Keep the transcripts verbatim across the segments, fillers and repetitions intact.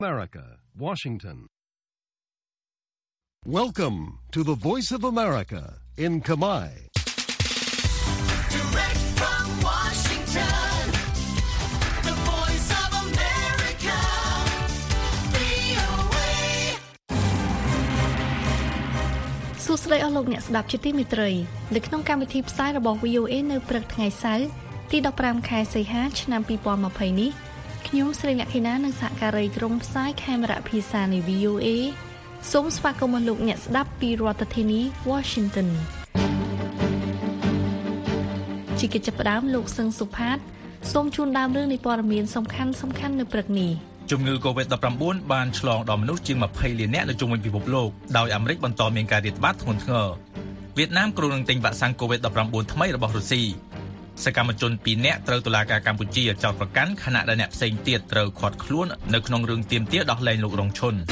America, Washington. Welcome to the Voice of America in Khmer. Direct from Washington, the Voice of America, វី អូ เอសួស្តីអស់លោកអ្នកស្ដាប់ជាទីមេត្រីនៅក្នុងកម្មវិធីផ្សាយរបស់ វី អូ เอ នៅព្រឹកថ្ងៃសៅរ៍ទីដប់ប្រាំខែសីហាឆ្នាំ ពីរពាន់ម្ភៃ នេះខ្ញុំស្រីលក្ខិណានិងសហការីក្រុមផ្សាយខេមរៈភាសានៃ វី អូ เอ សូមស្វាគមន៍លោកអ្នកស្ដាប់ពីរដ្ឋធានី Washington ជាកិច្ចចាប់ផ្ដើមលោកសឹងសុផាតសូមជូនដើមរឿងនៃព័ត៌មានសំខាន់សំខាន់នៅព្រឹកនេះជំងឺ កូវីដ ដប់ប្រាំបួន បានឆ្លងដល់មនុស្សជាង ម្ភៃលាននាក់នៅជុំវិញពិភពលោកដោយអាមេរិកបន្តមានការរាតត្បាតធ្ងន់ធ្ងរវៀតណាមគ្រោងនឹងទិញវ៉ាក់សាំង កូវីដ ដប់ប្រាំបួន ថ្មីរបស់រុស្ស៊ីសកម្មជនពីរនាក់ត្រូវតុលាការកម្ពុជាចោទប្រកាន់ខណៈដែលអ្នកផ្សេងទៀតត្រូវឃាត់ខ្លួននៅក្នុងរឿងទាមទារដោះលែងលោករងឈុន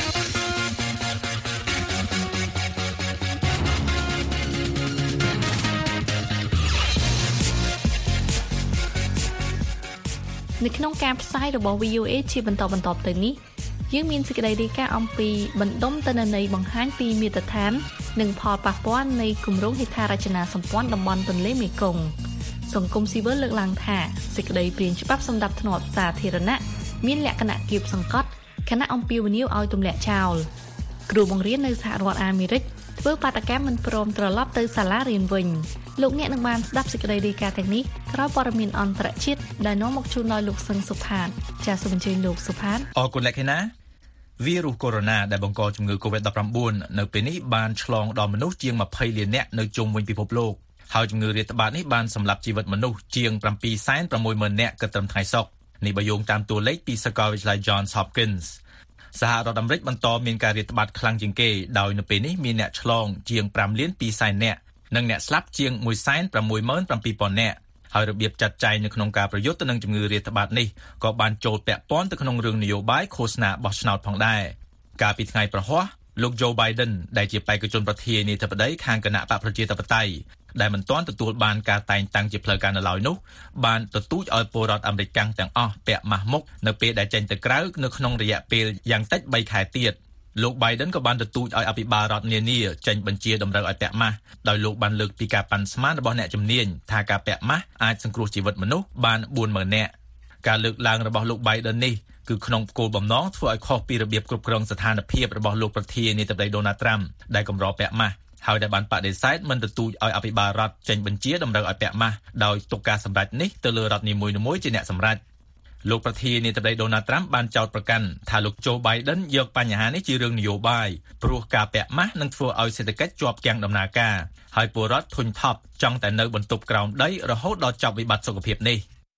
នៅក្នុងការផ្សាយរបស់ វី អូ เอ ជាបន្តបន្ទាប់ទៅនេះយើងមានសេចក្តីរាយការណ៍អំពីបណ្ដុំទិន្នន័យបង្ហាញពីមាត្រដ្ឋាននិងផលប៉ះពាល់នៃគម្រោងហេដ្ឋារចនាសម្ព័ន្ធតំបន់ទន្លេមេគង្គសង្គមស៊ីវិលលើកឡើងថាសេចក្តីព្រាងច្បាប់សម្រាប់ធ្នាប់សាធារណៈមានលក្ខណៈគៀបសង្កត់ខណៈអំពាវនាវឲ្យទម្លាក់ចោលគ្រូបង្រៀននៅសហរដ្ឋអាមេរិកធ្វើបាតកម្មមិនព្រមត្រឡប់ទៅសាលារៀនវិញលោកអ្នកនឹងបានស្ដាប់សេចក្តីរាយការណ៍ទាំងនេះក្រោយព័ត៌មានអន្តរជាតិដែលនាំមកជូនដោយលោកសឹងសុផាតចាសសូមអញ្ជើញលោកសុផាតអរគុណលក្ខិណាវីរុសកូវីដ ដែលបង្កជំងឺ កូវីដ ដប់ប្រាំបួន នៅពេលនេះបានឆ្លងដល់មនុស្សជាង ម្ភៃលាននាក់នៅជុំវិញពិភពលោកហើយជំងឺរាតត្បាតនេះបានសម្លាប់ជីវិតមនុស្សជាង ប្រាំពីរសែនប្រាំមួយម៉ឺន នាក់គិតត្រឹមថ្ងៃសុក្រនេះបើយោងតាមតួលេខពីសាកលវិទ្យាល័យ Johns Hopkins សហរដ្ឋអាមេរិកបន្តមានការរាតត្បាតខ្លាំងជាងគេដោយនៅពេលនេះមានអ្នកឆ្លងជាង ប្រាំលានពីរសែន នាក់និងអ្នកស្លាប់ជាង មួយសែនប្រាំមួយម៉ឺនប្រាំពីរពាន់ នាក់ហើយរបៀបចាត់ចែងនៅក្នុងការប្រយុទ្ធទៅនឹងជំងឺរាតត្បាតនេះក៏បានចូលពាក់ព័ន្ធទៅក្នុងរឿងនយោបាយឃោសនាបោះឆ្នោតផងដែរកាលពីថ្ងៃប្រហ័សលោក Joe Biden ដែលជាបេក្ខជនប្រធានាធិបតីខាងគណៈបកប្រជាធិបតេយ្យដែលមិនទាន់ទទួលបានការតែងតាំងជាផ្លូវការនៅឡើយនោះបានទទូចឲ្យពលរដ្ឋអាមេរិកទាំងអស់ពាក់ម៉ាស់មុខនៅពេលដែលចេញទៅក្រៅនៅក្នុងរយៈពេលយ៉ាងតិចបីខែទៀតលោក Biden ក៏បានទទូចឲ្យអភិបាលរដ្ឋនានាចេញបញ្ជាតម្រូវឲ្យពាក់ម៉ាស់ដោយលោកបានលើកពីការប៉ាន់ស្មានរបស់អ្នកជំនាញថាការពាក់ម៉ាស់អាចសង្គ្រោះជីវិតមនុស្សបានបួនម៉ឺននាក់ការលើកឡើងរបស់លោក Biden នេះគឺក្នុងគោលបំណងធ្វើឲ្យខុសពីរបៀបគ្រប់គ្រងស្ថានភាពរបស់លោកប្រធានាធិបតី Donald Trump ដែលកម្រពាក់ម៉ាស់ហើយដែលបានបដិសេធមិនទទូចឲ្យអភិបាលរដ្ឋចេញបញ្ជាតម្រូវឲ្យពាក់ម៉ាស់ដោយទុកការសម្រេចនេះទៅលើរដ្ឋនីមួយៗជាអ្នកសម្រេចលោកប្រធានាធិបតី Donald Trump បានចោទប្រកាន់ថាលោក Joe Biden យកបញ្ហានេះជារឿងនយោបាយព្រោះការពាក់ម៉ាស់នឹងធ្វើឲ្យសេដ្ឋកិច្ចជាប់គាំងដំណើរការហើយពលរដ្ឋធុញថប់ចង់តែនៅបន្ទប់ក្រោមដីរហូតដល់ចប់វិបត្តិសុខភាពនេះ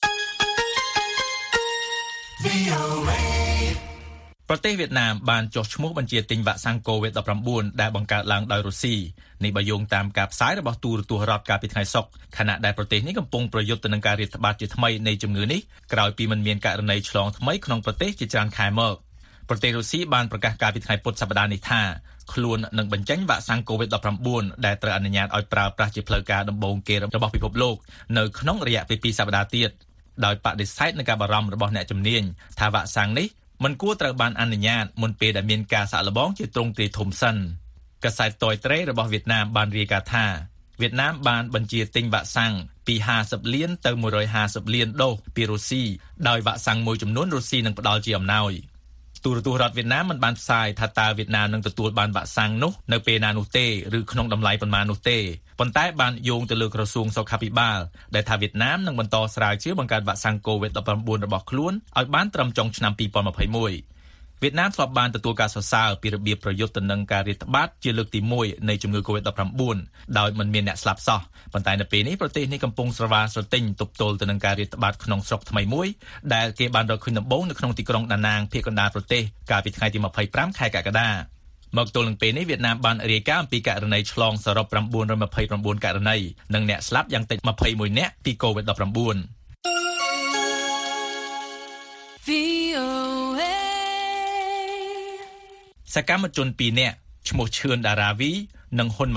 វី អូ เอប្រទេសវៀតណាមបានចុះឈ្មោះបញ្ជាទិញវ៉ាក់សាំង កូវីដ ដប់ប្រាំបួន ដែលបង្កើតឡើងដោយរុស្ស៊ីនេះបើយោងតាមការផ្សាយរបស់ទូរទស្សន៍រដ្ឋកាលពីថ្ងៃសុក្រខណៈដែលប្រទេសនេះកំពុងប្រយុទ្ធទៅនឹងការរាតត្បាតជាថ្មីនៃជំងឺនេះក្រោយពីមិនមានករណីឆ្លងថ្មីក្នុងប្រទេសជាច្រើនខែមកប្រទេសរុស្ស៊ីបានប្រកាសកាលពីថ្ងៃពុធសប្តាហ៍នេះថាខ្លួននឹងបញ្ចេញវ៉ាក់សាំង កូវីដ ដប់ប្រាំបួន ដែលត្រូវអនុញ្ញាតឲ្យប្រើប្រាស់ជាផ្លូវការដំបូងគេរបស់ពិភពលោកនៅក្នុងរយៈពេលពីរសប្តាហ៍ទៀតដោយបដិសេធនឹងការបារម្ភរបស់អ្នកជំនាញថាវ៉ាក់សាំងនេះមិនគួរត្រូវបានអនុញ្ញាតមុនពេលដែលមានការសាកល្បងជាទ្រង់ទ្រាយធំសិនកាសែតតយត្រេរបស់វៀតណាមបានរាយការណ៍ថាវៀតណាមបានបញ្ជាទិញវ៉ាក់សាំងពីห้าสิบលានទៅមួយរយห้าสิบលានដូសពីរុស្ស៊ីដោយវ៉ាក់សាំងមួយចំនួនរុស្ស៊ីនឹងផ្ដល់ជាអំណោយទូរទស្សន៍រដ្ឋវៀតណាមមិនបានផ្សាយថាតើវៀតណាមនឹងទទួលបានវ៉ាក់សាំងនោះនៅពេលណានោះទេឬក្នុងតម្លៃប៉ុន្មាននោះទេប៉ុន្តែបានយោងទៅលើក្រសួងសុខាភិបាលដែលថាវៀតណាមនឹងបន្តស្រាវជ្រាវបង្កើតវ៉ាក់សាំង កូវីដ ដប់ប្រាំបួន របស់ខ្លួនឲ្យបានត្រឹមចុងឆ្នាំពីរពាន់ម្ភៃមួយវៀតណាមធ្លាប់បានទទួលការសរសើរពីរបៀបប្រយុទ្ធទៅនឹងការរាតត្បាតជាលើកទីមួយនៃជំងឺ កូវីដ ដប់ប្រាំបួន ដោយមិនមានអ្នកស្លាប់សោះប៉ុន្តែនៅពេលនេះប្រទេសនេះកំពុងស្រវាស្រទិញទប់ទល់ទៅនឹងការរាតត្បាតក្នុងស្រុកថ្មីមួយដែលគេបានរកឃើញដំបូងនៅក្នុងទីក្រុងដាណាងភាគកណ្ដាលប្រទេសកាលពីថ្ងៃទីម្ភៃប្រាំខែកក្កដាមកទល់នឹងពេលនេះវៀតណាមបានរាយការណ៍អំពីករណីឆ្លងសរុប៩ម្ភៃប្រាំបួនករណីនិងអ្នកស្លាប់យ៉ាងតិចម្ភៃមួយនាក់ពី កូវីដ ដប់ប្រាំបួនវី អូ เอសកម្មជនពីរនាក់ឈ្មោះឈឿនដារាវីនិងហ៊ុនម៉ាណាក់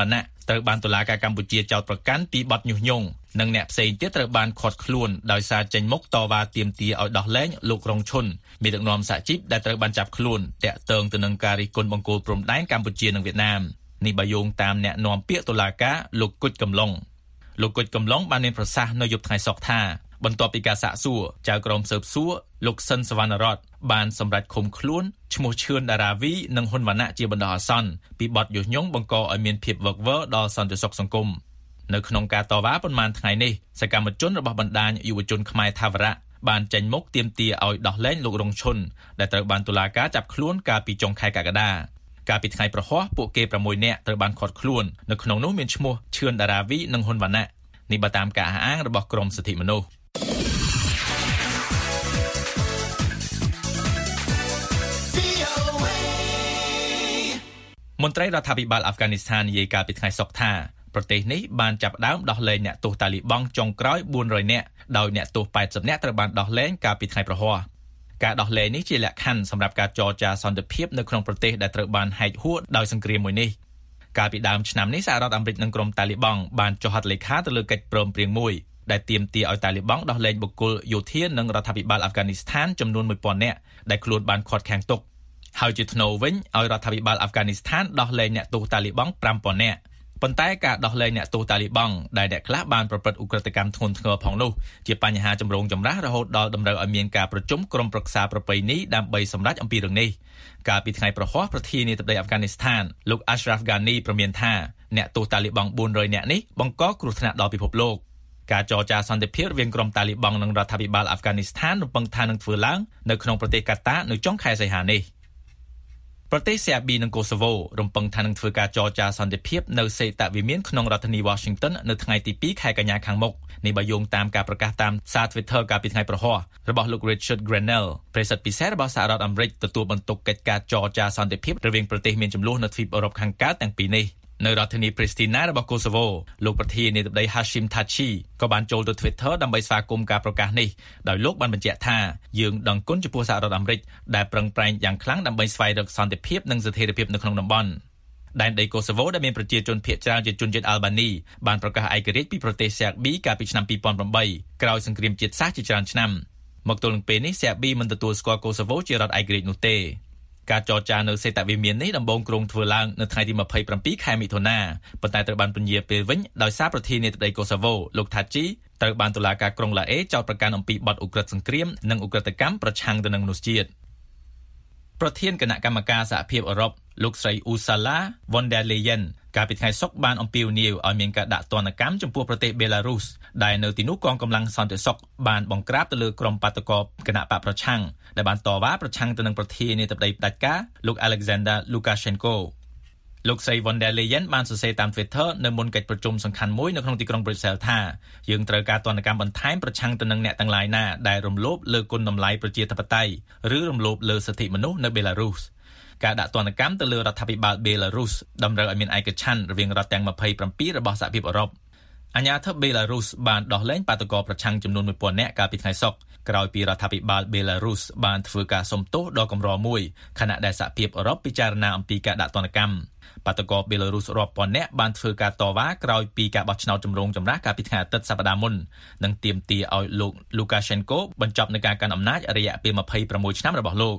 ត្រូវបានតុលាការកម្ពុជាចោទប្រកាន់ពីបទញុះញង់និងអ្នកផ្សេងទៀតត្រូវបានឃាត់ខ្លួនដោយសារចេញមុខតវ៉ាទាមទារឲ្យដោះលែងលោករងឈុនមេដឹកនាំសហជីពដែលត្រូវបានចាប់ខ្លួនតាក់ទងទៅនឹងការរិះគន់បង្គោលព្រំដែនកម្ពុជានិងវៀតណាមនេះបើយោងតាមអ្នកនាំពាក្យតុលាការលោកគុជកំឡុងលោកគុជកំឡុងបានមានប្រសាសន៍នៅយប់ថ្ងៃសុក្រថាបន្ទាប់ពីការសាកសួរចៅក្រមស៊ើបសួរលោកសិនសវណ្ណរតបានសម្រេចឃុំខ្លួនឈ្មោះឈឿនដារាវីនិងហ៊ុនវណ្ណៈជាបណ្ដោះអាសន្នពីបទញុះញង់បង្កឲ្យមានភាពវឹកវរដល់សន្តិសុខសង្គមនៅក្នុងការតវ៉ាប៉ុន្មានថ្ងៃនេះសកម្មជនរបស់បណ្ដាញយុវជនខ្មែរថាវរៈបានចេញមុខទាមទារឲ្យដោះលែងលោករងឈុនដែលត្រូវបានតុលាការចាប់ខ្លួនកាលពីចុងខែកក្កដាកាលពីថ្ងៃប្រហ័សពួកគេប្រាំមួយនាក់ត្រូវបានឃាត់ខ្លួននៅក្នុងនោះមានឈ្មោះឈឿនដារាវីនិងហ៊ុនវណ្ណៈនេះបើតាមការអះអាងរបស់ក្រមសិទ្ធិមនុស្សមន្ត្រីរដ្ឋាភិបាលអាហ្វហ្គានីស្ថាននិយាយកាលពីថ្ងៃសុក្រថាប្រទេសនេះបានចាប់ផ្ដើមដោះលែងអ្នកទោសតាលីបង់ចុងក្រោយបួនរយនាក់ដោយអ្នកទោសแปดสิบនាក់ត្រូវបានដោះលែងកាលពីថ្ងៃប្រហ័សការដោះលែងនេះជាលក្ខខណ្ឌសម្រាប់ការចរចាសន្តិភាពនៅក្នុងប្រទេសដែលត្រូវបានហែកហួរដោយសង្គ្រាមមួយនេះកាលពីដើមឆ្នាំនេះសហរដ្ឋអាមេរិកនិងក្រុមតាលីបង់បានចុះហត្ថលេខាទៅលើកិច្ចព្រមព្រៀងមួយដែលទាមទារឲ្យតាលីបង់ដោះលែងបុគ្គលយោធានិងរដ្ឋាភិបាលអាហ្វហ្គានីស្ថានចំនួនមួយពាន់នាក់ដែលខ្លួនបានឃាត់ឃាំងទុកហើយជាថ្នូរវិញឲ្យរដ្ឋាភិបាលអាហ្វហ្គានីស្ថានដោះលែងអ្នកទោសតាលីបង់ប្រាំពាន់នាក់ប៉ុន្តែការដោះលែងអ្នកទោសតាលីបង់ដែលអ្នកខ្លះបានប្រព្រឹត្តឧក្រិដ្ឋកម្មធ្ងន់ធ្ងរផងនោះជាបញ្ហាចម្រូងចម្រាសរហូតដល់តម្រូវឲ្យមានការប្រជុំក្រុមប្រឹក្សាប្រពៃណីដើម្បីសម្រេចអំពីរឿងនេះកាលពីថ្ងៃប្រហ័សប្រធានាធិបតីអាហ្វហ្គានីស្ថានលោក Ashraf Ghani ប្រមានថាអ្នកទោសតាលីបង់បួនរយនាក់នេះបង្កគ្រោះថ្នាក់ដល់ពិភពលោកការចរចាសន្តិភាពរវាងក្រុមតាលីបង់និងរដ្ឋាភិបាលអាហ្វហ្គានីស្ថានរំពឹងថានឹងធ្វើឡើងនៅក្នុងប្រទេសកាតានៅចុងខែសីហានេះប្រទេសសេប៊ីនិងកូសូវូរំពឹងថានឹងធ្វើការចរចាសន្តិភាពនៅសេតវិមានក្នុងរដ្ឋធានី Washington នៅថ្ងៃទីពីរខែកញ្ញាខាងមុខនេះបើយោងតាមការប្រកាសតាមសារ Twitter កាលពីថ្ងៃប្រហ័សរបស់លោក Richard Grenell ប្រធានពិសេសរបស់សហរដ្ឋអាមេរិកទទួលបន្ទុកកិច្ចការចរចាសន្តិភាពរវាងប្រទេសមានជម្លោះនៅទ្វីបអឺរ៉ុបខាងកើតទាំងពីរនេះនៅរដ្ឋធានី Pristina របស់កូសូវូលោកប្រធានាធិបតី Hashim Thaçi ក៏បានចូលទៅ Twitter ដើម្បីស្វាគមន៍ការប្រកាសនេះដោយលោកបានបញ្ជាក់ថាយើងដឹងគុណចំពោះសហរដ្ឋអាមេរិកដែលប្រឹងប្រែងយ៉ាងខ្លាំងដើម្បីស្វែងរកសន្តិភាពនិងស្ថិរភាពនៅក្នុងតំបន់ដែនដីកូសូវូដែលមានប្រជាជនភាគច្រើនជាជនជាតិអាល់បានីបានប្រកាសឯករាជ្យពីប្រទេសសេប៊ីកាលពីឆ្នាំពីរពាន់ប្រាំបីក្រោយសង្គ្រាមជាតិសាសន៍ជាច្រើនឆ្នាំមកទល់នឹងពេលនេះសេប៊ីមិនទទួលស្គាល់កូសូវូជារដ្ឋឯករាជ្យនោះទេការចរចានៅសេតវិមាននេះដំបូងគ្រោងធ្វើឡើងនៅថ្ងៃទីยี่สิบเจ็ดខែមិថុនាប៉ុន្តែត្រូវបានពន្យាពេលវិញដោយសារប្រធានាធិបតីកូសូវូលោក Thaçi ត្រូវបានតុលាការក្រុងឡាអេចោទប្រកាន់អំពីបទឧក្រិដ្ឋសង្គ្រាមនិងឧក្រិដ្ឋកម្មប្រឆាំងទៅនឹងមនុស្សជាតិប្រធានគណៈកម្មការសហភាពអឺរ៉ុបលោកស្រី Ursula von der Leyen កាលពីថ្ងៃសុក្របានអំពាវនាវឲ្យមានការដាក់ទណ្ឌកម្មចំពោះប្រទេសបេឡារុសដែលនៅទីនោះកងកម្លាំងសន្តិសុខបានបង្ក្រាបទៅលើក្រុមបាតុករគណៈបកប្រឆាំងដែលបានតវ៉ាប្រឆាំងទៅនឹងប្រធានាធិបតីផ្ដាច់ការលោក Alexander Lukashenko លោកស្រី von der Leyen បានសរសេរតាម Twitter នៅមុនកិច្ចប្រជុំសំខាន់មួយនៅក្នុងទីក្រុង Brussels ថាយើងត្រូវការទណ្ឌកម្មបន្ថែមប្រឆាំងទៅនឹងអ្នកទាំងឡាយណាដែលរំលោភលើគុណតម្លៃប្រជាធិបតេយ្យឬរំលោភលើសិទ្ធិមនុស្សនៅបេឡារុសការដាក់ទណ្ឌកម្មទៅលើរដ្ឋាភិបាលបេឡារុសតម្រូវឲ្យមានឯកច្ឆន្ទរវាងរដ្ឋទាំងยี่สิบเจ็ดរបស់សហភាពអឺរ៉ុបអាញាធិបបេឡារុសបានដោះលែងបាតុករប្រឆាំងចំនួនមួយពាន់នាក់កាលពីថ្ងៃសុក្រក្រោយពីរដ្ឋាភិបាលបេឡារុសបានធ្វើការសុំទោសដ៏កម្រមួយខណៈដែលសហភាពអឺរ៉ុបពិចារណាអំពីការដាក់ទណ្ឌកម្មបាតុករបេឡារុសរាប់ពាន់នាក់បានធ្វើការតវ៉ាក្រោយពីការបោះឆ្នោតចម្រូងចម្រាសកាលពីថ្ងៃអាទិត្យសប្តាហ៍មុននិងទាមទារឲ្យលោក Lukashenko បញ្ចប់នឹងការកាន់អំណាចរយៈពេលยี่สิบหกឆ្នាំរបស់លោក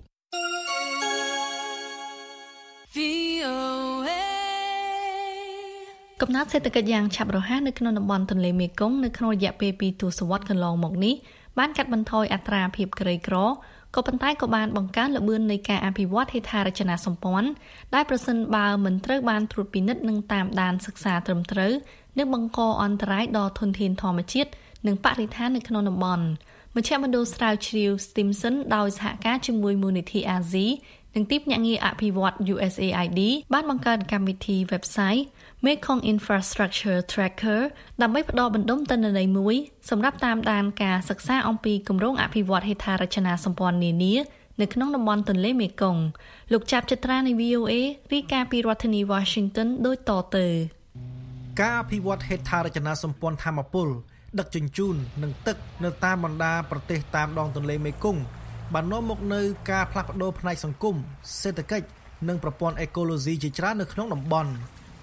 កំណត់សេដ្ឋកិច្ចយ៉ាងឆាប់រហ័សនៅក្នុងតំបន់ទន្លេមេគង្គនៅក្នុងរយៈពេលពីរទសវត្សរ៍កន្លងមកនេះបានកាត់បន្ថយអត្រាភាពក្រីក្រក៏ប៉ុន្តែក៏បានបង្កើនល្បឿននៃការអភិវឌ្ឍហេដ្ឋារចនាសម្ព័ន្ធដែលប្រសិនបើមិនត្រូវបានត្រួតពិនិត្យនិងតាមដានសិក្សាត្រឹមត្រូវនឹងបង្កអន្តរាយដល់ធនធានធម្មជាតិនិងបរិស្ថាននៅក្នុងតំបន់មជ្ឈមណ្ឌលស្រាវជ្រាវ Stimson ដោយសហការជាមួយមូលនិធិអាស៊ីនិងទីភ្នាក់ងារអភិវឌ្ឍ U S A I D បានបង្កើតកម្មវិធី website Mekong Infrastructure Tracker ដើម្បីផ្ដល់បណ្ដុំទិន្នន័យមួយសម្រាប់តាមដានការសិក្សាអំពីគម្រោងអភិវឌ្ឍហេដ្ឋារចនាសម្ព័ន្ធនានានៅក្នុងតំបន់ទន្លេមេគង្គលោកចាប់ចិត្រានៃ V O A រាយការណ៍ពីរដ្ឋធានី Washington ដូចតទៅការអភិវឌ្ឍហេដ្ឋារចនាសម្ព័ន្ធថាមពលដឹកជញ្ជូននិងទឹកនៅតាមបណ្ដាប្រទេសតាមដងទន្លេមេគង្គបាននាំមកនូវការផ្លាស់ប្ដូរផ្នែកសង្គមសេដ្ឋកិច្ចនិងប្រព័ន្ធអេកូឡូស៊ីជាច្រើននៅក្នុងតំបន់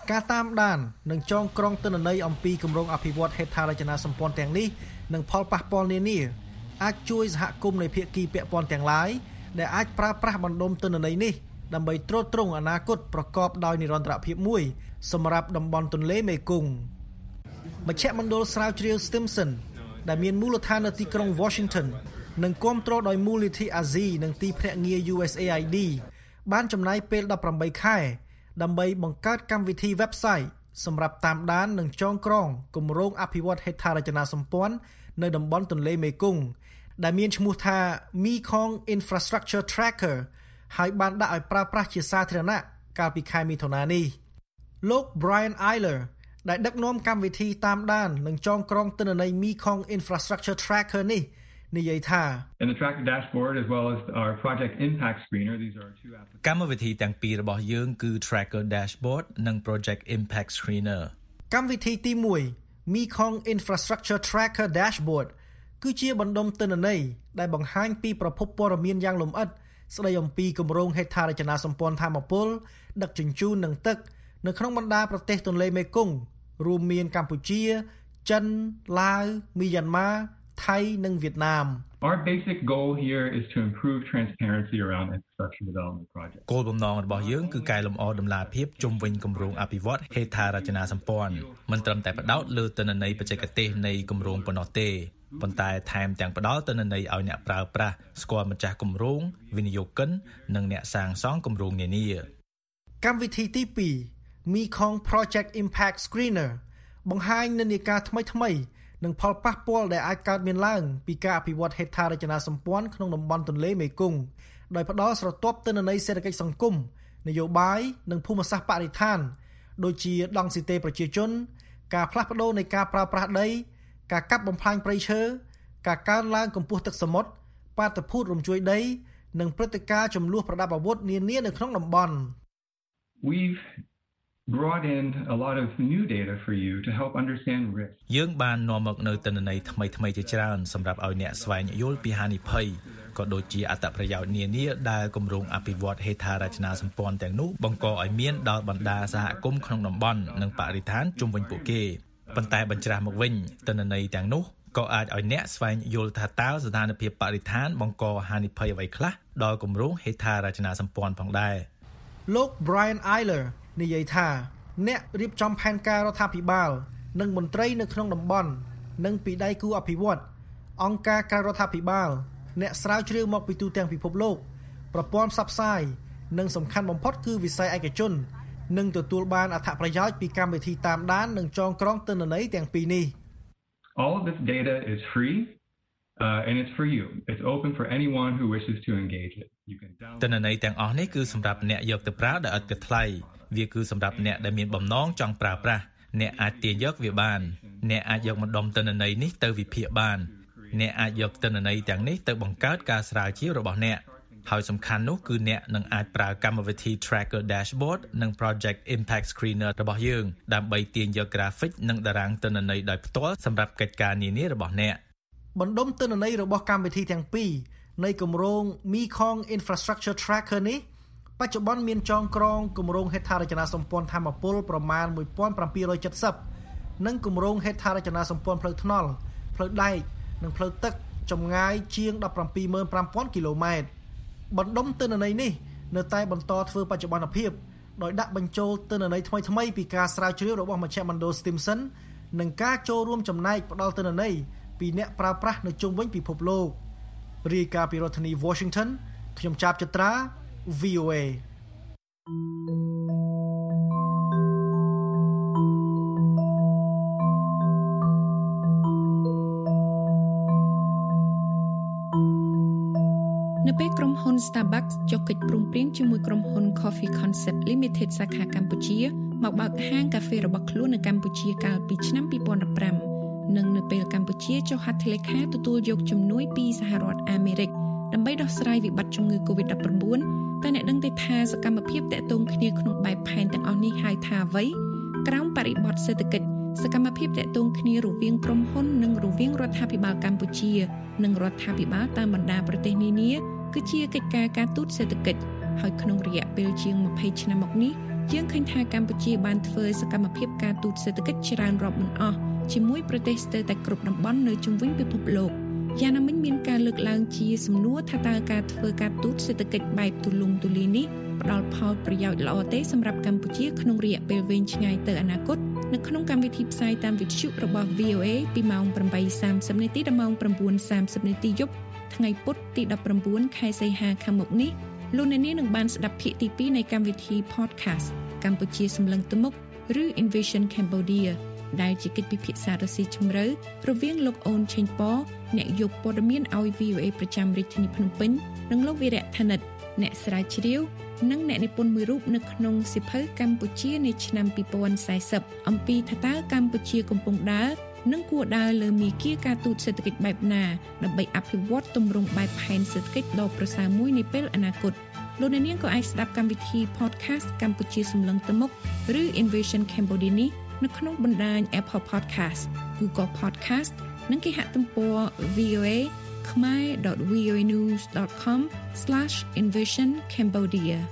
ការតាមដាននិងចងក្រងទិន្នន័យអំពីគម្រោងអភិវឌ្ឍហេដ្ឋារចនាសម្ព័ន្ធទាំងនេះនិងផលប៉ះពាល់នានាអាចជួយសហគមន៍នៃភាគីពាក់ព័ន្ធទាំងឡាយដែលអាចប្រើប្រាស់បណ្ដុំទិន្នន័យនេះដើម្បីទ្រទ្រង់អនាគតប្រកបដោយនិរន្តរភាពមួយសម្រាប់តំបន់ទន្លេមេគង្គមជ្ឈមណ្ឌលស្រាវជ្រាវ Stimson ដែលមានមូលដ្ឋាននៅទីក្រុង Washington និងគាំទ្រដោយមូលនិធិអាស៊ីនិងទីភ្នាក់ងារ U S A I D បានចំណាយពេលដប់ប្រាំបីខែដើម្បីបង្កើតកម្មវិធី website សម្រាប់តាមដាននិងចងក្រងគម្រោងអភិវឌ្ឍហេដ្ឋារចនាសម្ព័ន្ធនៅតំបន់ទន្លេមេគង្គដែលមានឈ្មោះថា Mekong Infrastructure Tracker ហើយបានដាក់ឲ្យប្រើប្រាស់ជាសាធារណៈកាលពីខែមិថុនានេះលោក Brian Eiler ដែលដឹកនាំកម្មវិធីតាមដាននិងចងក្រងទិន្នន័យ Mekong Infrastructure Tracker នេះនិយាយថា And the tracker dashboard as well as our project impact screener these are two applications កម្មវិធីទាំងពីររបស់យើងគឺ tracker dashboard និង project impact screener កម្មវិធីទីមួយ Mekong Infrastructure Tracker Dashboard គឺជាបណ្ដុំទិន្នន័យដែលបង្ហាញពីប្រភពព័ត៌មានយ៉ាងលម្អិតស្ដីអំពីគម្រោងហេដ្ឋារចនាសម្ព័ន្ធថាមពលដឹកជញ្ជូននិងទឹកនៅក្នុងបណ្ដាប្រទេសទន្លេមេគង្គរួមមានកម្ពុជាចិនឡាវមីយ៉ាន់ម៉ាថៃនិងវៀតណាម Our basic goal here is to improve transparency around infrastructure development projects គោលបំណងរបស់យើងគឺកែលម្អដំណាភាពជុំវិញគម្រោងអភិវឌ្ឍហេដ្ឋារចនាសម្ព័ន្ធមិនត្រឹមតែផ្ដោតលើទិន្នន័យបច្ចេកទេសនៃគម្រោងប៉ុណ្ណោះទេប៉ុន្តែថែមទាំងផ្ដល់ទិន្នន័យឲ្យអ្នកប្រើប្រាស់ស្គាល់ម្ចាស់គម្រោងវិនិយោគិននិងអ្នកសាងសង់គម្រោងនានាកម្មវិធីទីពីរ Mekong Project Impact Screener បង្ហាញនិន្នាការថ្មីៗនិងផលប៉ះពាល់ដែលអាចកើតមានឡើងពីការអភិវឌ្ឍហេដ្ឋារចនាសម្ព័ន្ធក្នុងតំបន់ទន្លេមេគង្គដោយផ្ដល់ស្រទាប់ទិន្នន័យសេដ្ឋកិច្ចសង្គមនយោបាយនិងភូមិសាស្ត្របរិស្ថានដូចជាដង់ស៊ីតេប្រជាជនការផ្លាស់ប្ដូរនៃការប្រើប្រាស់ដីការកាប់បំផ្លាញព្រៃឈើការកើនឡើងកម្ពស់ទឹកសមុទ្របាតុភូតរំជួយដីនិងព្រឹត្តិការណ៍ចំនួនប្រដាប់អាវុធនានានៅក្នុងតំបន់ We've brought in a lot of new data for you to help understand risk យើងបាននាំមកនៅទិន្នន័យថ្មីៗជាច្រើនសម្រាប់ឲ្យអ្នកស្វែងយល់ពីហានិភ័យក៏ដូចជាអត្ថប្រយោជន៍នានាដែលគម្រោងអភិវឌ្ឍហេដ្ឋារចនាសម្ព័ន្ធទាំងនោះបង្កឲ្យមានដល់បណ្ដាសហគមន៍ក្នុងតំបន់និងបរិស្ថានជុំវិញពួកគេប៉ុន្តែបញ្ច្រាស់មកវិញទិន្នន័យទាំងនោះក៏អាចឲ្យអ្នកស្វែងយល់ថាតើស្ថានភាពបរិស្ថានបង្កហានិភ័យអ្វីខ្លះដល់គម្រោងហេដ្ឋារចនាសម្ព័ន្ធផងដែរលោក Brian Eiler និយាយថាអ្នករៀបចំផែនការរដ្ឋាភិបាលនិងមន្ត្រីនៅក្នុងតំបន់និងពីដៃគូអភិវឌ្ឍអង្គការក្រៅរដ្ឋាភិបាលអ្នកស្រាវជ្រាវមកពីទូទាំងពិភពលោកប្រព័ន្ធផ្សព្វផ្សាយនិងសំខាន់បំផុតគឺវិស័យឯកជននឹងទទួលបានអត្ថប្រយោជន៍ពីកម្មវិធីតាមដាននិងចងក្រងទិន្នន័យទាំងពីរនេះ All of this data is free uh, and it's for you. It's open for anyone who wishes to engage it. You can download ទិន្នន័យទាំងអស់នេះគឺសម្រាប់អ្នកយកទៅប្រើដោយឥតគិតថ្លៃវាគឺសម្រាប់អ្នកដែលមានបំណងចង់ប្រើប្រាស់អ្នកអាចទាញយកវាបានអ្នកអាចយកម្ដុំទិន្នន័យនេះទៅវិភាគបានអ្នកអាចយកទិន្នន័យទាំងនេះទៅបង្កើតការស្រាវជ្រាវរបស់អ្នកហើយសំខាន់នោះគឺអ្នកនឹងអាចប្រើកម្មវិធី Tracker Dashboard និង Project Impact Screener របស់យើងដើម្បីទាញយក graphic និងតារាងទិន្នន័យដោយផ្ទាល់សម្រាប់កិច្ចការនានារបស់អ្នកបណ្ដុំទិន្នន័យរបស់កម្មវិធីទាំងពីរនៃគម្រោង Mekong Infrastructure Tracker នេះបច្ចុប្បន្នមានចងក្រងគម្រោងហេដ្ឋារចនាសម្ព័ន្ធថាមពលប្រមាណmột nghìn bảy trăm七mươiនិងគម្រោងហេដ្ឋារចនាសម្ព័ន្ធផ្លូវថ្នល់ផ្លូវដែកនិងផ្លូវទឹកចម្ងាយជាងmột mươi bảy nghìn năm trămគីឡូម៉ែត្របណ្ដុំទិន្នន័យនេះនៅតែបន្តធ្វើបច្ចុប្បន្នភាពដោយដាក់បញ្ចូលទិន្នន័យថ្មីៗពីការស្រាវជ្រាវរបស់មជ្ឈមណ្ឌល Stimson និងការចូលរួមចំណែកផ្ដល់ទិន្នន័យពីអ្នកប្រើប្រាស់នៅជុំវិញពិភពលោករាយការណ៍ពីរដ្ឋធានី Washington ខ្ញុំចាប់ចត្រា V O A នៅពេលក្រុមហ៊ុន Starbucks ចុះកិច្ចព្រមព្រៀងជាមួយក្រុមហ៊ុន Coffee Concept Limited សាខាកម្ពុជាមកបើកហាងកាហ្វេរបស់ខ្លួននៅកម្ពុជាកាលពីឆ្នាំពីរពាន់ដប់ប្រាំនិងនៅពេលកម្ពុជាចុះហត្ថលេខាទទួលយកជំនួយពីសហរដ្ឋអាមេរិកដើម្បីដោះស្រាយវិបត្តិជំងឺ កូវីដដប់ប្រាំបួន តែអ្នកដឹងទេថាសកម្មភាពតាក់ទងគ្នាក្នុងបែបផែនទាំងអស់នេះហៅថាអ្វីក្រោមបរិបទសេដ្ឋកិច្ចសកម្មភាពតាក់ទងគ្នារវាងក្រុមហ៊ុននិងរវាងរដ្ឋាភិបាលកម្ពុជានិងរដ្ឋាភិបាលតាមបណ្ដាប្រទេសនានាគឺជាកិច្ចការការទូតសេដ្ឋកិច្ចហើយក្នុងរយៈពេលជាងម្ភៃឆ្នាំមកនេះយើងឃើញថាកម្ពុជាបានធ្វើសកម្មភាពការទូតសេដ្ឋកិច្ចច្រើនរាប់មិនអស់ជាមួយប្រទេសស្ទើរតែគ្រប់តំបន់នៅជុំវិញពិភពលោកយ៉ាងណាមិញមានការលើកឡើងជាសំណួរថាតើការធ្វើការទូតសេដ្ឋកិច្ចបែបទូលំទូលាយនេះផ្ដល់ផលប្រយោជន៍ល្អទេសម្រាប់កម្ពុជាក្នុងរយៈពេលវែងឆ្ងាយទៅអនាគតនៅក្នុងកម្មវិធីផ្សាយតាមវិទ្យុរបស់ វី អូ អេ ពីម៉ោង ប្រាំបីសាមសិប នាទីដល់ម៉ោង ប្រាំបួនសាមសិប នាទីយប់ថ្ងៃពុធទីដប់ប្រាំបួនខែសីហាខាងមុខនេះលោកអ្នកនាងនឹងបានស្ដាប់ភាគទីពីរនៃកម្មវិធី Podcast កម្ពុជាសម្លឹងទៅមុខឬ Envision Cambodia ដែលជាកិច្ចពិភាក្សារស៊ីជម្រៅរវាងលោកអូនឆេងប៉អ្នកយកព័ត៌មានឲ្យ វី អូ អេ ប្រចាំរាជធានីភ្នំពេញនិងលោកវីរៈធនិតអ្នកស្រាវជ្រាវនិងអ្នកនិពន្ធមួយរូបនៅក្នុងសៀវភៅកម្ពុជានៃឆ្នាំពីរពាន់សាសិបអំពីថាតើកម្ពុជាកំពុងដើរនិងគួរដើរលើមាគ៌ាការទូតសេដ្ឋកិច្ចបែបណាដើម្បីអភិវឌ្ឍទម្រង់បែបផែនសេដ្ឋកិច្ចដ៏ប្រសើរមួយនាពេលអនាគតលោកអ្នកនាងក៏អាចស្ដាប់កម្មវិធី Podcast កម្ពុជាសម្លឹងទៅមុខឬ Envision Cambodia នេះនៅក្នុងបណ្ដាញ Apple Podcast, Google Podcast និងគេហទំព័រ វី អូ เอ ខមែរ ដត វី អូ เอ นิวส์ ដត ខម ស្លាช អិនវីશન ខេមបូឌីយ៉ា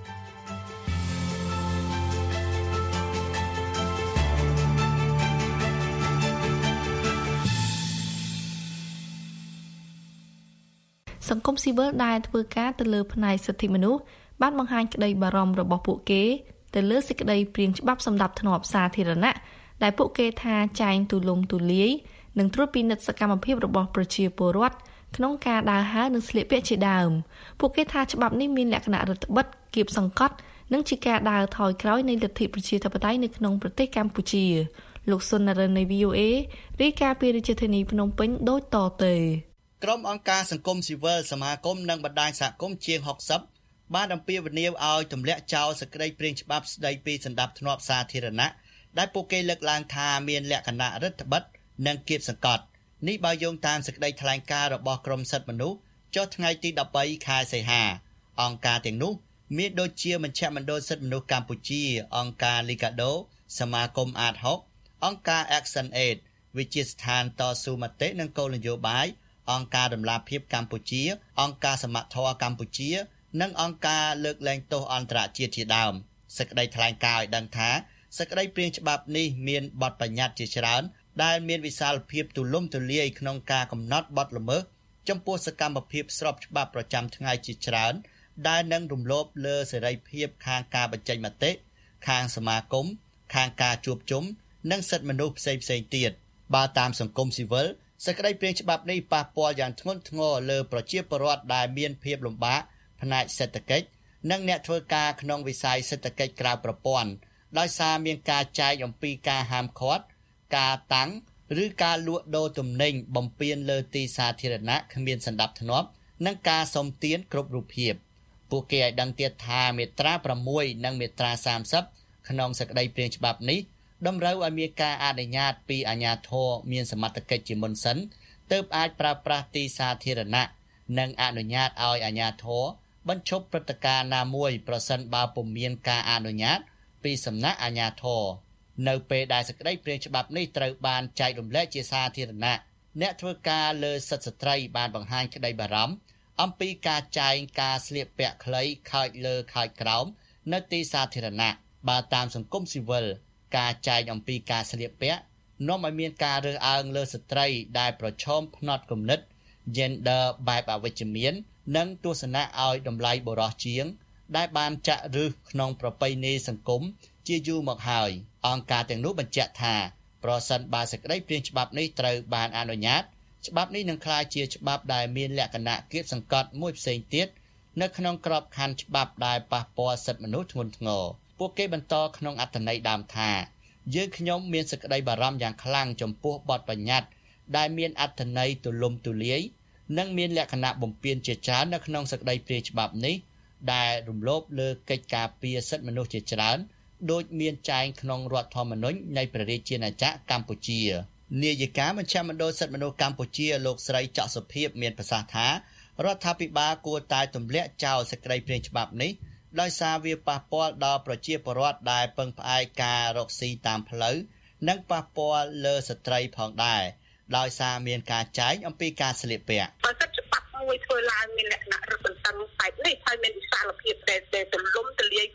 សង្គមស៊ីវិលដែលធ្វើការទៅលើផ្នែកសិទ្ធិមនុស្សបានបង្ហាញក្តីបារម្ភរបស់ពួកគេទៅលើសេចក្តីព្រាងច្បាប់សម្ដាប់ធ្នាប់សាធារណៈដែលពួកគេថាចែងទូលំទូលាយនិងត្រួតពិនិត្យសកម្មភាពរបស់ប្រជាពលរដ្ឋក្នុងការដើរហើរនិងស្លៀកពាក់ជាដើមពួកគេថាច្បាប់នេះមានលក្ខណៈរដ្ឋបិទគៀបសង្កត់និងជាការដើរថយក្រោយនៃលទ្ធិប្រជាធិបតេយ្យនៅក្នុងប្រទេសកម្ពុជាលោកសុននរិននៃ វី អូ អេ រាយការណ៍ពីរាជធានីភ្នំពេញដូចតទៅក្រុមអង្គការសង្គមស៊ីវិលសមាគមនិងបណ្ដាញសហគមន៍ជាងហុកសិបបានអំពាវនាវឲ្យទម្លាក់ចោលសេចក្តីព្រាងច្បាប់ស្តីពីសណ្ដាប់ធ្នាប់សាធារណៈដែលពួកគេលើកឡើងថាមានលក្ខណៈរដ្ឋបិទនិងគៀបសង្កត់នេះបើយោងតាមសេចក្តីថ្លែងការណ៍របស់ក្រមសិទ្ធិមនុស្សចុះថ្ងៃទីដប់បីខែសីហាអង្គការទាំងនោះមានដូចជាមជ្ឈមណ្ឌលសិទ្ធិមនុស្សកម្ពុជាអង្គការ Ligado សមាគម Ad Hoc អង្គការ Action Aid វិទ្យាស្ថានតស៊ូមតិនិងគោលនយោបាយអង្គការដំឡាភិបកម្ពុជាអង្គការសមត្ថធម៌កម្ពុជានិងអង្គការលើកលែងទោសអន្តរជាតិជាដើមសេចក្តីថ្លែងការណ៍ឲ្យដឹងថាសេចក្តីព្រាងច្បាប់នេះមានបទបញ្ញត្តិជាច្រើនដែលមានវិសាលភាពទូលំទូលាយក្នុងការកំណត់បទល្មើសចំពោះសកម្មភាពស្របច្បាប់ប្រចាំថ្ងៃជាច្រើនដែលនឹងរំលោភលើសេរីភាពខាងការបញ្ចេញមតិខាងសមាគមខាងការជួបជុំនិងសិទ្ធិមនុស្សផ្សេងផ្សេងទៀតបើតាមសង្គមស៊ីវិលសេចក្តីព្រាងច្បាប់នេះប៉ះពាល់យ៉ាងធ្ងន់ធ្ងរលើប្រជាពលរដ្ឋដែលមានភាពលំបាកផ្នែកសេដ្ឋកិច្ចនិងអ្នកធ្វើការក្នុងវិស័យសេដ្ឋកិច្ចក្រៅប្រព័ន្ធដោយសារមានការចែកអំពីការហាមឃាត់ការតាំងឬការលក់ដូរទំនិញបំពានលើទីសាធារណៈគ្មានសណ្ដាប់ធ្នាប់និងការសុំទានគ្រប់រូបភាពពួកគេឲ្យដឹងទៀតថាមាត្រាប្រាំមួយនិងមាត្រាសាមសិបក្នុងសេចក្តីព្រាងច្បាប់នេះតម្រូវឲ្យមានការអនុញ្ញាតពីអាជ្ញាធរមានសមត្ថកិច្ចជាមុនសិនទើបអាចប្រើប្រាស់ទីសាធារណៈនិងអនុញ្ញាតឲ្យអាជ្ញាធរបញ្ឈប់ព្រឹត្តិការណ៍ណាមួយប្រសិនបើពុំមានការអនុញ្ញាតពីសំណាក់អាជ្ញាធរនៅពេលដែលសេចក្តីព្រាងច្បាប់នេះត្រូវបានចែករំលែកជាសាធារណៈអ្នកធ្វើការលើសិទ្ធិស្ត្រីបានបង្ហាញក្តីបារម្ភអំពីការចែងការស្លៀកពាក់ខ្លីខើចលើខើចក្រោមនៅទីសាធារណៈបើតាមសង្គមស៊ីវិលការចែងអំពីការស្លៀកពាក់នាំឲ្យមានការរើសអើងលើស្ត្រីដែលប្រឈមផ្នត់គំនិត gender បែបអវិជ្ជមាននិងទស្សនៈឲ្យតម្លៃបុរសជាងដែលបានចាក់ឫសក្នុងប្រពៃណីសង្គមជាយូរមកហើយអង្គការទាំងនោះបញ្ជាក់ថាប្រសិនបើសេចក្តីព្រាងច្បាប់នេះត្រូវបានអនុញ្ញាតច្បាប់នេះនឹងក្លាយជាច្បាប់ដែលមានលក្ខណៈគៀបសង្កត់មួយផ្សេងទៀតនៅក្នុងក្របខ័ណ្ឌច្បាប់ដែលប៉ះពាល់សិទ្ធិមនុស្សធ្ងន់ធ្ងរពួកគេបន្តក្នុងអត្ថន័យដើមថាយើងខ្ញុំមានសេចក្តីបារម្ភយ៉ាងខ្លាំងចំពោះបទបញ្ញត្តិដែលមានអត្ថន័យទូលំទូលាយនិងមានលក្ខណៈបំពានជាច្រើននៅក្នុងសេចក្តីព្រាងច្បាប់នេះដែលរំលោភលើកិច្ចការពារសិទ្ធិមនុស្សជាច្រើនដោយមានចែងក្នុងរដ្ឋធម្មនុញ្ញនៃព្រះរាជាណាចក្រកម្ពុជានាយិកាមជ្ឈមណ្ឌលសិទ្ធិមនុស្សកម្ពុជាលោកស្រីច័កសុភាពមានប្រសាសន៍ថារដ្ឋាភិបាលគួរតែទម្លាក់ចោលសេចក្តីព្រាងច្បាប់នេះដោយសារវាប៉ះពាល់ដល់ប្រជាពលរដ្ឋដែលពឹងផ្អែកការរកស៊ីតាមផ្លូវនិងប៉ះពាល់លើស្ត្រីផងដែរដោយសារមានការចែងអំពីការស្លៀកពាក់បើសិនច្បាប់មួយធ្វើឡើងមានលក្ខណៈរឹតបន្តឹងបែបនេះហើយមានវិសាលភាពដែលទូលំទូលាយ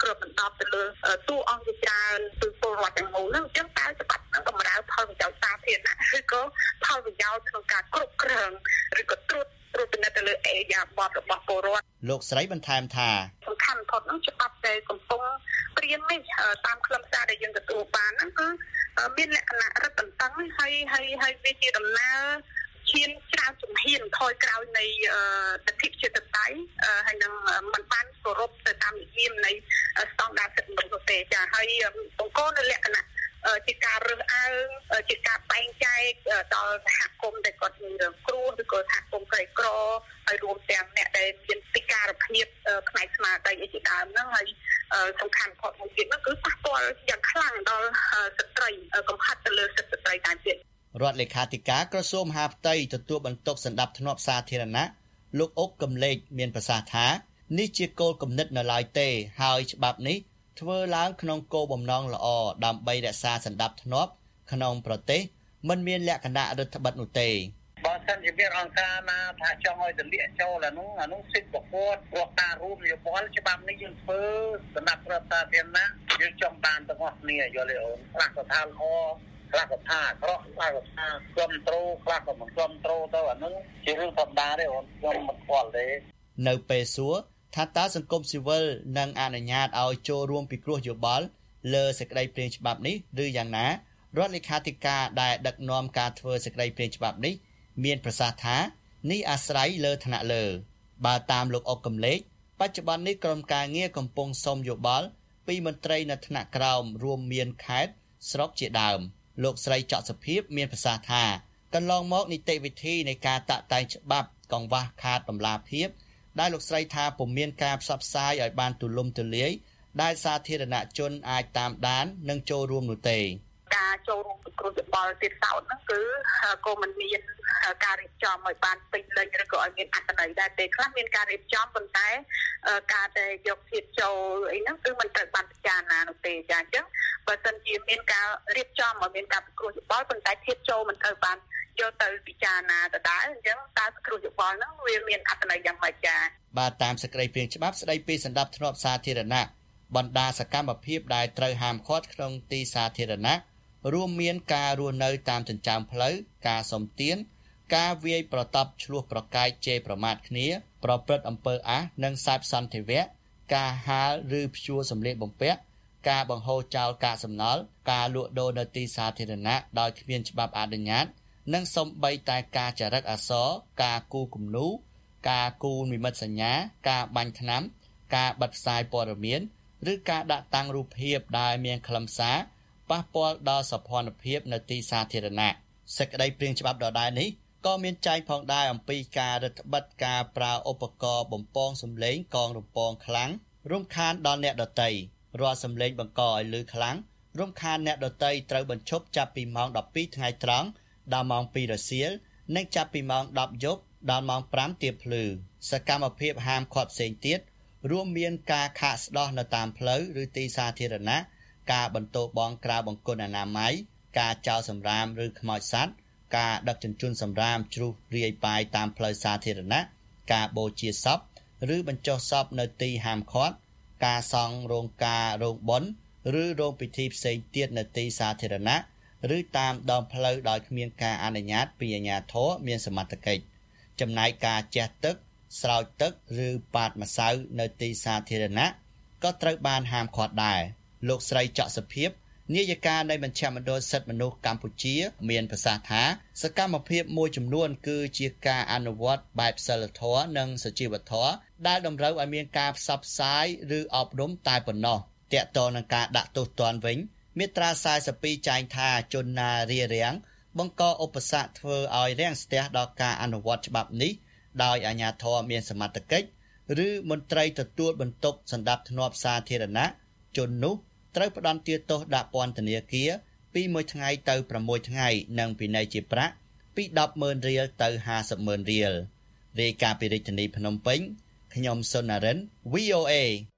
គ្របដណ្ដប់ទៅលើតួអង្គជាច្រើនគឺពលរដ្ឋទាំងមូលហ្នឹងអញ្ចឹងតើច្បាប់ហ្នឹងកម្រើផលប្រយោជន៍សាធារណៈឬក៏ផលប្រយោជន៍ក្នុងការគ្រប់គ្រងឬក៏ត្រួតត្រួតពិនិត្យទៅលើអេយ៉ាបទរបស់ពលរដ្ឋលោកស្រីបន្ថែមថាសំខាន់បំផុតហ្នឹងច្បាប់ដែលកំពុងព្រៀងនេះតាមខ្លឹមសារដែលយើងទទួលបានហ្នឹងគឺមានលក្ខណៈរឹតបន្តឹងហើយហើយហើយវាជាដំណើរឈានច្រើនជំហានថយក្រោយនៃលទ្ធិប្រជាធិបតេយ្យហើយនឹងមិនបានគោរពទៅតាមនិយមនៃស្តង់ដារសិទ្ធិមនុស្សទេចាហើយបង្កនៅលក្ខណៈជាការរើសអើងជាការបែងចែកដល់សហគមន៍ដែលគាត់មានរងគ្រោះឬក៏សហគមន៍ក្រីក្រហើយរួមទាំងអ្នកដែលមានពិការភាពផ្នែកស្មារតីអីជាដើមហ្នឹងហើយសំខាន់បំផុតមួយទៀតនោះគឺប៉ះពាល់យ៉ាងខ្លាំងដល់ស្ត្រីកំហិតទៅលើសិទ្ធិស្ត្រីតាមទៀតរដ្ឋលេខាធិការក្រសួងមហាផ្ទៃទទួលបន្ទុកសណ្ដាប់ធ្នាប់សាធារណៈលោកអុកកំលេចមានប្រសាសន៍ថានេះជាគោលគំនិតនៅឡើយទេហើយច្បាប់នេះធ្វើឡើងក្នុងគោលបំណងល្អដើម្បីរក្សាសណ្ដាប់ធ្នាប់ក្នុងប្រទេសមិនមានលក្ខណៈរដ្ឋបិទនោះទេបើសិនជាមានអង្គការណាថាចង់ឲ្យទម្លាក់ចូលអានោះអានោះសិទ្ធិបុគ្គលព្រោះការរួមយោបល់ច្បាប់នេះយើងធ្វើសម្រាប់រដ្ឋសាធារណៈយើងចង់បានទាំងអស់គ្នាយល់ទេអូនខ្លះក៏ថាល្អខ្លះក៏ថាអាក្រក់ខ្លះក៏ថាគ្រប់ត្រូលខ្លះក៏មិនគ្រប់ត្រូលទៅអានោះជារឿងធម្មតាទេអូនខ្ញុំមិនខ្វល់ទេនៅពេលសួរថាតើសង្គមស៊ីវិលនឹងអនុញ្ញាតឲ្យចូលរួមពិគ្រោះយោបល់លើសេចក្តីព្រាងច្បាប់នេះឬយ៉ាងណារដ្ឋលេខាធិការដែលដឹកនាំការធ្វើសេចក្តីព្រាងច្បាប់នេះមានប្រសាសន៍ថានេះអាស្រ័យលើឋានៈលើបើតាមលោកអុកកំលេចបច្ចុប្បន្ននេះក្រុមការងារកំពុងសុំយោបល់ពីមន្ត្រីនៅថ្នាក់ក្រោមរួមមានខេត្តស្រុកជាដើមលោកស្រីច័ក្តិសុភាពមានប្រសាសន៍ថាកន្លងមកនីតិវិធីនៃការតាក់តែងច្បាប់កង្វះខាតតម្លាភាពដែលលោកស្រីថាពុំមានការផ្សព្វផ្សាយឲ្យបានទូលំទូលាយដែលសាធារណជនអាចតាមដាននិងចូលរួមនោះទេការចូលរួមពិគ្រោះយោបល់ទៀតសោតហ្នឹងគឺក៏មិនមានការរៀបចំឲ្យបានពេញលេញឬក៏ឲ្យមានអត្ថន័យដែរទេខ្លះមានការរៀបចំប៉ុន្តែការដែលយកទៀតចូលអីហ្នឹងគឺមិនត្រូវបានពិចារណានោះទេចាអញ្ចឹងបើសិនជាមានការរៀបចំឲ្យមានការពិគ្រោះយោបល់ប៉ុន្តែទៀតចូលមិនត្រូវបានយកទៅពិចារណាដដែលអញ្ចឹងតើពិគ្រោះយោបល់ហ្នឹងវាមានអត្ថន័យយ៉ាងម៉េចចាបាទតាមសេចក្តីព្រាងច្បាប់ស្តីពីសណ្ដាប់ធ្នាប់សាធារណៈបណ្ដាសកម្មភាពដែលត្រូវហាមឃាត់ក្នុងទីសាធារណៈរួមមានការរស់នៅតាមចិញ្ចើមផ្លូវការសំទានការវាយប្រតប់ឈ្លោះប្រកែកជេរប្រមាថគ្នាប្រព្រឹត្តអំពើអាសនិងសេពសន្តិវៈការហាលឬព្យួរសម្លៀកបំពាក់ការបង្ហូរចោលកាកសំណល់ការលក់ដូរនៅទីសាធារណៈដោយគ្មានច្បាប់អនុញ្ញាតនិងសូម្បីតែការចរិតអក្សរការគូរគំនូរការគូរនិមិត្តសញ្ញាការបាញ់ថ្នាំការបិទផ្សាយព័ត៌មានឬការដាក់តាំងរូបភាពដែលមានខ្លឹមសារប៉ះពាល់ដល់សោភ័ណភាពនៅទីសាធារណៈសេចក្តីព្រាងច្បាប់ដដែលនេះក៏មានចែងផងដែរអំពីការរដ្ឋបិទការប្រើឧបករណ៍បំពងសំឡេងកងរំពងខ្លាំងរំខានដល់អ្នកដទៃរាល់សំឡេងបង្កឲ្យឮខ្លាំងរំខានអ្នកដទៃត្រូវបញ្ឈប់ចាប់ពីម៉ោងដប់ពីរថ្ងៃត្រង់ដល់ម៉ោងពីររសៀលនិងចាប់ពីម៉ោងដប់យប់ដល់ម៉ោងប្រាំទៀបភ្លឺសកម្មភាពហាមឃាត់ផ្សេងទៀតរួមមានការខាកស្ដោះនៅតាមផ្លូវឬទីសាធារណៈការបន្ទោបង់ក្រៅបង្គន់អនាម័យការចោលសម្រាមឬខ្មោចសត្វការដឹកជញ្ជូនសម្រាមជ្រុះរាយប៉ាយតាមផ្លូវសាធារណៈការបូជាសពឬបញ្ចុះសពនៅទីហាមឃាត់ការសង់រោងការរោងបុណ្យឬរោងពិធីផ្សេងទៀតនៅទីសាធារណៈឬតាមដងផ្លូវដោយគ្មានការអនុញ្ញាតពីអាជ្ញាធរមានសមត្ថកិច្ចចំណែកការជះទឹកស្រោចទឹកឬប៉ាតម្សៅនៅទីសាធារណៈក៏ត្រូវបានហាមឃាត់ដែរលោកស្រីច័ក្តិសុភាពនាយិកានៃមជ្ឈមណ្ឌលសិទ្ធិមនុស្សកម្ពុជាមានប្រសាសន៍ថាសកម្មភាពមួយចំនួនគឺជាការអនុវត្តបែបសិលធម៌និងសុជីវធម៌ដែលតម្រូវឲ្យមានការផ្សព្វផ្សាយឬអប់រំតែប៉ុណ្ណោះទាក់ទងនឹងការដាក់ទោសទណ្ឌវិញមាត្រាសែសិបពីរចែងថាជនណារារាំងបង្កឧបសគ្គធ្វើឲ្យរាំងស្ទះដល់ការអនុវត្តច្បាប់នេះដោយអាជ្ញាធរមានសមត្ថកិច្ចឬមន្ត្រីទទួលបន្ទុកសណ្ដាប់ធ្នាប់សាធារណៈជននោះត្រូវផ្តន្ទាទោសដាក់ពន្ធនាគារពីមួយថ្ងៃទៅប្រាំមួយថ្ងៃនិងពិន័យជាប្រាក់ពីដប់ម៉ឺនរៀលទៅហាសិបម៉ឺនរៀលរាយការណ៍ពីរាជធានីភ្នំពេញខ្ញុំសុននរិន វី អូ เอ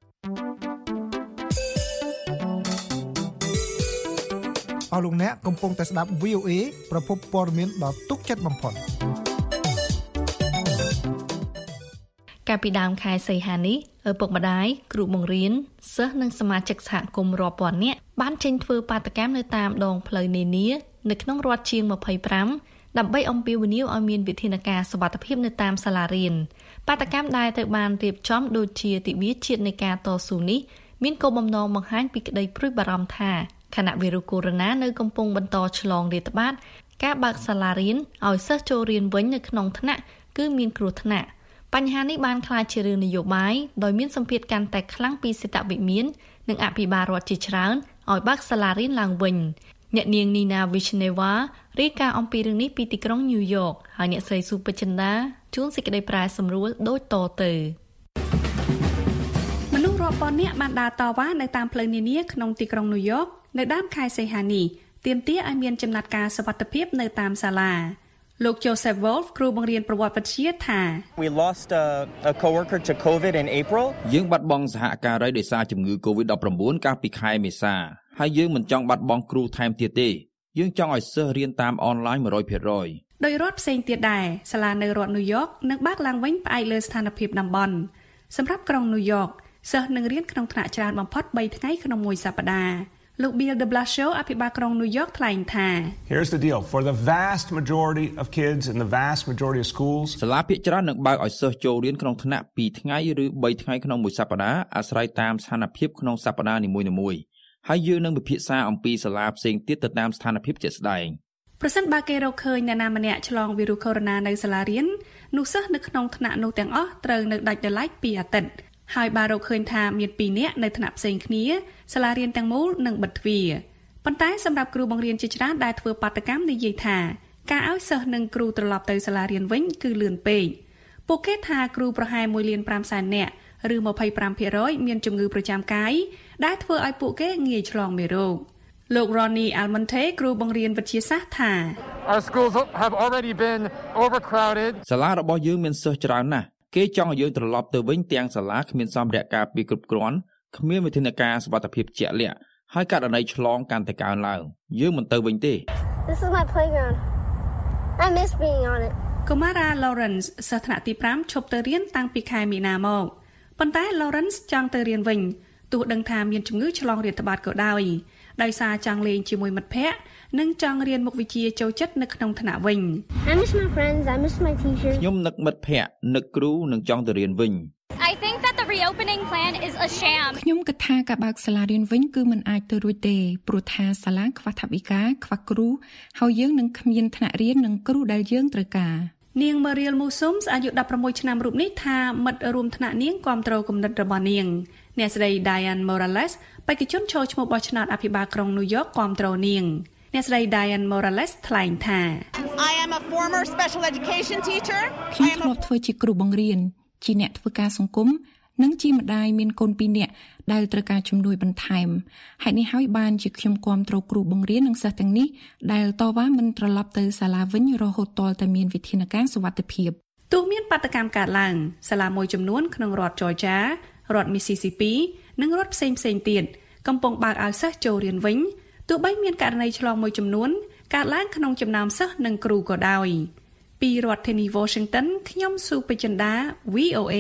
អស់លោកអ្នកកំពុងតែស្ដាប់ វី អូ เอ ប្រភពព័ត៌មានដ៏ទុកចិត្តបំផុតកាលពីដើមខែសីហានេះឪពុកម្ដាយគ្រូបង្រៀនសិស្សនិងសមាជិកសហគមន៍រាប់ពាន់នាក់បានចេញធ្វើបាតកម្មនៅតាមដងផ្លូវនានានៅក្នុងរដ្ឋជាងยี่สิบห้าដើម្បីអំពាវនាវឲ្យមានវិធានការសុវត្ថិភាពនៅតាមសាលារៀនបាតកម្មដែលត្រូវបានរៀបចំដូចជាទិវាជាតិនៃការតស៊ូនេះមានគោលបំណងបង្ហាញពីក្តីព្រួយបារម្ភថាខណៈវីរុសកូវីដ -នៅកំពុងបន្តឆ្លងរាតត្បាតការបើកសាលារៀនឲ្យសិស្សចូលរៀនវិញនៅក្នុងថ្នាក់គឺមានគ្រោះថ្នាក់បញ្ហានេះបានក្លាយជារឿងនយោបាយដោយមានសម្ពាធកាន់តែខ្លាំងពីសេតវិមាននិងអភិបាលរដ្ឋជាច្រើនឲ្យបើកសាលារៀនឡើងវិញអ្នកនាងនីណាវីឆ្នេវ៉ារាយការណ៍អំពីរឿងនេះពីទីក្រុងញូវយ៉កហើយអ្នកស្រីស៊ូពេជ្រចិន្តាជួនសេចក្តីប្រាយសម្រួលដូចតទៅមនុស្សរាប់ពាន់នាក់បានដើរតវ៉ានៅតាមផ្លូវនានាក្នុងទីក្រុងញូវយ៉កនៅដើមខែសីហានេះទាមទារឲ្យមានចំណាត់ការសុវត្ថិភាពនៅតាមសាលាលោក Joseph Wolf គ្រូបង្រៀនប្រវត្តិវិទ្យាថា We lost a, a coworker to COVID in April យើងបាត់បង់សហការីដោយសារជំងឺ កូវីដ -ដប់ប្រាំបួន កាលពីខែមេសាហើយយើងមិនចង់បាត់បង់គ្រូថែមទៀតទេយើងចង់ឲ្យសិស្សរៀនតាមអនឡាញ one hundred percent ដោយរដ្ឋផ្សេងទៀតដែរសាលានៅរដ្ឋញូវយ៉កនឹងបើកឡើងវិញផ្អែកលើស្ថានភាពតំបន់សម្រាប់ក្រុងញូវយ៉កសិស្សនឹងរៀនក្នុងថ្នាក់ច្រើនបំផុតthreeថ្ងៃក្នុងមួយសប្តាហ៍លោក Bill de Blasio អភិបាលក្រុងញូវយ៉កថ្លែងថា Here's the deal for the vast majority of kids in the vast majority of schools សាលាភាគច្រើននឹងបើកឲ្យសិស្សចូលរៀនក្នុងថ្នាក់twoថ្ងៃឬthreeថ្ងៃក្នុងមួយសប្តាហ៍អាស្រ័យតាមស្ថានភាពក្នុងសប្តាហ៍នីមួយៗហើយយើងនឹងពិភាក្សាអំពីសាលាផ្សេងទៀតទៅតាមស្ថានភាពជាក់ស្ដែងប្រសិនបើគេរកឃើញអ្នកណាម្នាក់ឆ្លងវីរុសកូវីដ -នៅសាលារៀននោះសិស្សនៅក្នុងថ្នាក់នោះទាំងអស់ត្រូវនៅដាច់ដោយឡែកtwoអាទិត្យហើយបើរកឃើញថាមានtwoនាក់នៅថ្នាក់ផ្សេងគ្នាសាលារៀនទាំងមូលនឹងបិទទ្វារប៉ុន្តែសម្រាប់គ្រូបង្រៀនជាច្រើនដែលធ្វើបាតកម្មនិយាយថាការឲ្យសិស្សនិងគ្រូត្រឡប់ទៅសាលារៀនវិញគឺលឿនពេកពួកគេថាគ្រូប្រហែលoneលានfiveសែននាក់ឬtwenty-five percentមានជំងឺប្រចាំកាយដែលធ្វើឲ្យពួកគេងាយឆ្លងមេរោគលោក Ronnie Almonte គ្រូបង្រៀនវិទ្យាសាស្ត្រថា Our schools have already been overcrowded សាលារបស់យើងមានសិស្សច្រើនណាស់គេចង់ឲ្យយើងត្រឡប់ទៅវិញទាំងសាលាគ្មានសម្ភារៈការពារគ្រប់គ្រាន់គ្មានវិធានការសុវត្ថិភាពជាក់លាក់ហើយករណីឆ្លងកាន់តែកើនឡើងយើងមិនទៅវិញទេ This is my playground. I miss being on it. Kumara Lawrence សិស្សថ្នាក់ទីfiveឈប់ទៅរៀនតាំងពីខែមីនាមកប៉ុន្តែ Lawrence ចង់ទៅរៀនវិញទោះដឹងថាមានជំងឺឆ្លងរាតត្បាតក៏ដោយដោយសារចង់លេងជាមួយមិត្តភ័ក្តិនិងចង់រៀនមុខវិជ្ជាចូលចិត្តនៅក្នុងថ្នាក់វិញ I miss my friends. I miss my teachers. ខ្ញុំនឹកមិត្តភ័ក្តិនឹកគ្រូនិងចង់ទៅរៀនវិញ I think that the reopening plan is a sham. ខ្ញុំគិតថាការបើកសាលារៀនវិញគឺមិនអាចទៅរួចទេព្រោះថាសាលាខ្វះថវិកាខ្វះគ្រូហើយយើងនឹងគ្មានថ្នាក់រៀននិងគ្រូដែលយើងត្រូវការនាង Mariel Musums អាយុsixteenឆ្នាំរូបនេះថាមិត្តរួមថ្នាក់នាងគាំទ្រគំនិតរបស់នាងអ្នកស្រី Diane Morales បេក្ខជនចូលឈ្មោះបោះឆ្នោតអភិបាលក្រុងញូវយ៉កគាំទ្រនាងអ្នកស្រី Diane Morales ថ្លែងថា I am a former special education teacher. ខ្ញុំធ្លាប់ធ្វើជាគ្រូបង្រៀនជាអ្នកធ្វើការសង្គមនិងជាម្ដាយមានកូនពីរនាក់ដែលត្រូវការជំនួយបន្ថែមហេតុនេះហើយបានជាខ្ញុំគាំទ្រគ្រូបង្រៀននិងសិស្សទាំងនេះដែលតវ៉ាមិនត្រឡប់ទៅសាលាវិញរហូតទាល់តែមានវិធានការសុវត្ថិភាពទោះមានបាតកម្មកើតឡើងសាលាមួយចំនួនក្នុងរដ្ឋ Georgia រដ្ឋ Mississippi និងរដ្ឋផ្សេងៗទៀតកំពុងបើកឲ្យសិស្សចូលរៀនវិញទោះបីមានករណីឆ្លងមួយចំនួនកើតឡើងក្នុងចំណោមសិស្សនិងគ្រូក៏ដោយពីរដ្ឋធានី Washington ខ្ញុំស៊ូពេជ្រចិន្តា V O A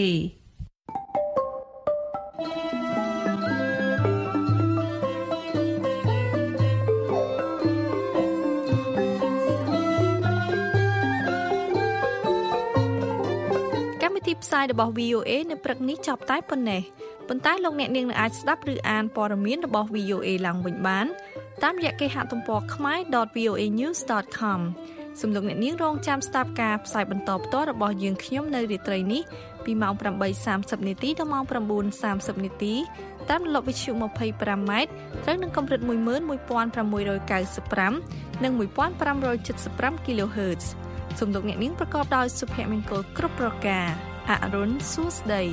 កម្មវិធីផ្សាយរបស់ V O A នៅព្រឹកនេះចប់តែប៉ុណ្ណេះប៉ុន្តែលោកអ្នកនាងអាចស្ដាប់ឬអានព័ត៌មានរបស់ V O A ឡើងវិញបានតាមរយៈគេហទំព័រ khmae dot v o a news dot com សូមលោកអ្នកនាងរងចាំស្ដាប់ការផ្សាយបន្តផ្ទាល់របស់យើងខ្ញុំនៅរាត្រីនេះពីម៉ោងeight thirtyនាទីដល់ម៉ោងnine thirtyនាទីតាមរលកវិទ្យុtwenty-fiveម៉ែត្រត្រូវនឹងកម្រិតone one six ninetyនិងfifteen seventy-five គីឡូហឺតซ์សូមលោកអ្នកនាងប្រកបដោយសុភមង្គលគ្រប់ប្រការអរុនសួស្ដី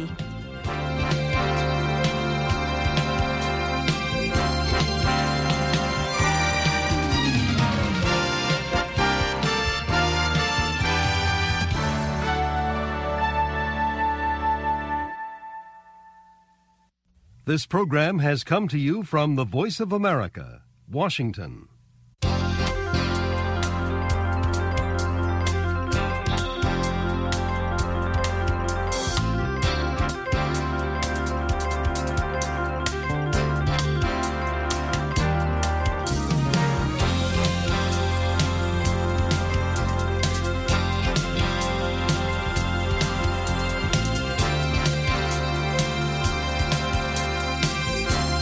This program has come to you from the Voice of America, Washington.